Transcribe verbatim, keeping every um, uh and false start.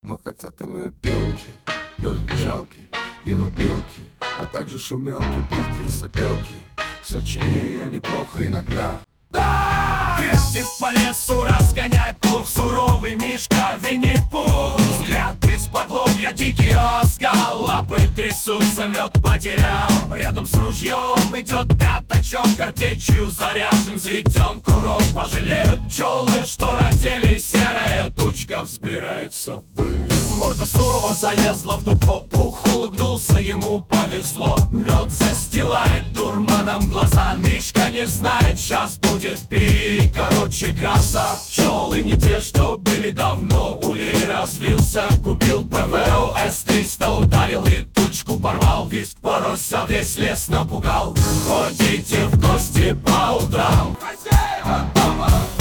Мы хотят и пилки, жалки и лупилки, а также шумелки, пилки, сопелки. Все чинее неплохо иногда. Крестик по лесу, разгоняй плуг, суровый мишка Винни-Пух. Взгляд из-под лобья, дикий оскал, лапы трясутся, мед потерял. Рядом с ружьем идет пятачок, картечью заряжен, взведен курок. Пожалеют пчелы, что родили, серая тучка взбирается ввысь. Морда сурово залезла в дуб-попух, улыбнулся, ему повезло. Мед застилает дурманом глаза, мишка не знает, сейчас будет пик. Короче, краса, пчелы не те, что были давно. Улей развился, купил ПВО эс триста, ударил и тучку порвал. Визг порося, весь лес напугал. Ходите в гости по утрам, хозяева дома.